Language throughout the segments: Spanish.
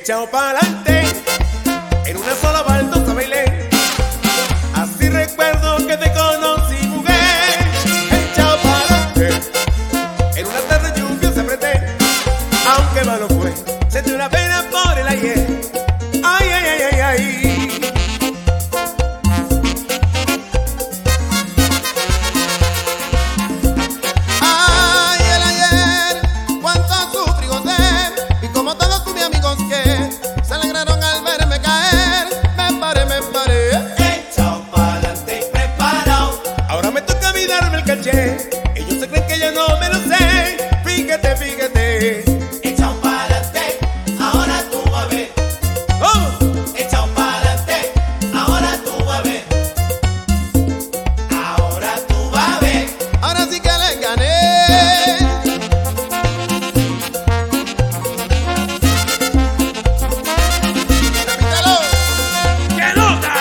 echado pa'lante, en una sola baldosa bailé. Así recuerdo que te conocí, mujer. Echado pa'lante, en una tarde lluviosa apreté. Aunque malo fue, sentí una pena por el ayer. Ay, ay, ay, ay, ay. Ellos se creen que yo no me lo sé. Fíjate, fíjate. Echao pa'lante, ahora tú vas a ver. ¿Cómo? Echao pa'lante, ahora tú vas a ver. Ahora tú vas a ver. Ahora sí que le gané. Repítelo. ¡Qué nota!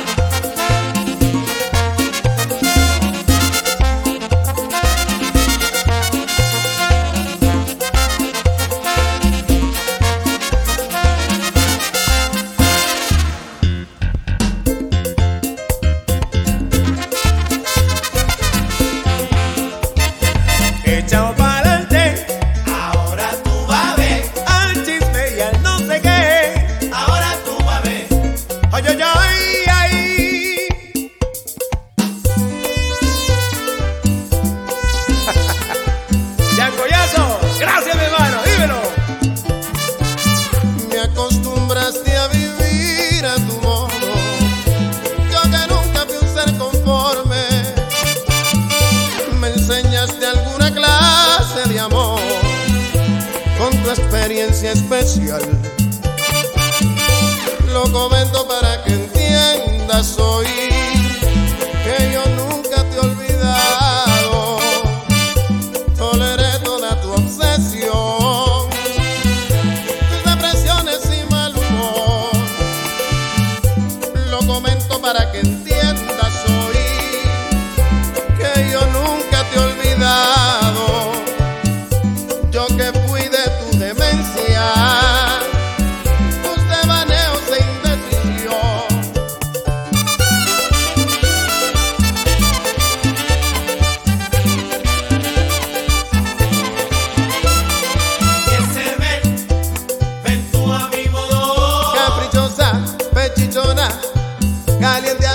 Echado pa'lante, Ahora tú vas a ver. al chisme y al no sé qué. Ahora tú vas a ver. Ay, ay, ay, ay. Yancoyazo, gracias mi hermano, dímelo. Me acostumbraste a vivir a tu modo. Yo que nunca fui un ser conforme. Me enseñaste alguna clase de amor con tu experiencia especial. Lo comento para que entiendas hoy que yo nunca te he olvidado. Toleré toda tu obsesión, tus depresiones y mal humor. Lo comento para que entiendas hoy que yo nunca te he olvidado. Yo que fui de tu demencia, tus devaneos e indecisión. Que se ven tú a mi modo. Caprichosa, pechichona, caliente